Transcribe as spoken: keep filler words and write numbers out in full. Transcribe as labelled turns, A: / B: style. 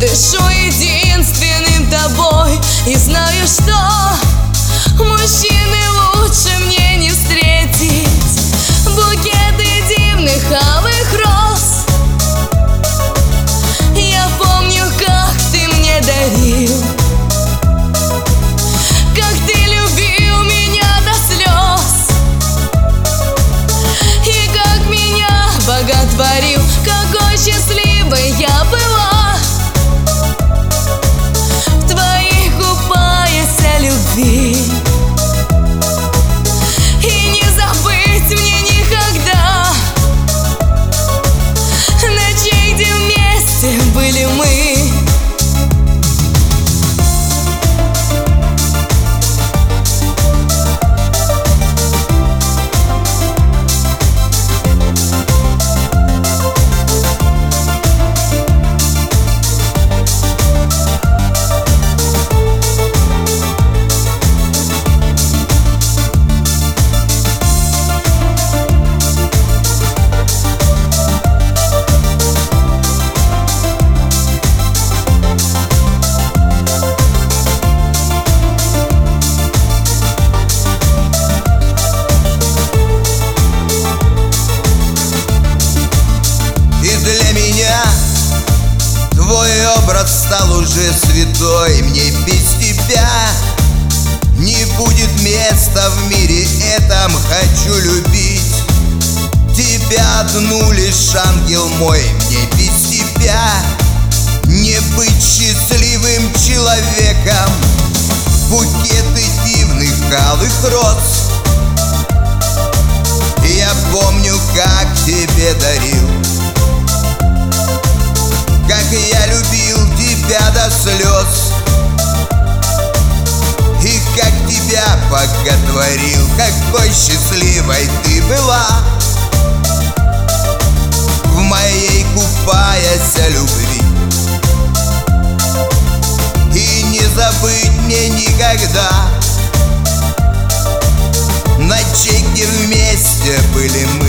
A: дышу единственным тобой и знаю, что мужчины лучше мне не встретить. Букеты дивных алых роз я помню, как ты мне дарил, как ты любил меня до слез, и как меня боготворил. Какой счастливой я была, в твоих купаясь о любви. И не забыть мне никогда ночей, где вместе были мы.
B: Твой образ стал уже святой. Мне без тебя не будет места в мире этом. Хочу любить тебя одну лишь, ангел мой. Мне без тебя не быть счастливым человеком. Букеты дивных алых роз я помню, как тебе дарил, как я любил тебя до слез, и как тебя боготворил. Какой счастливой ты была, в моей купаясь о любви. И не забыть мне никогда ночей, где вместе были мы.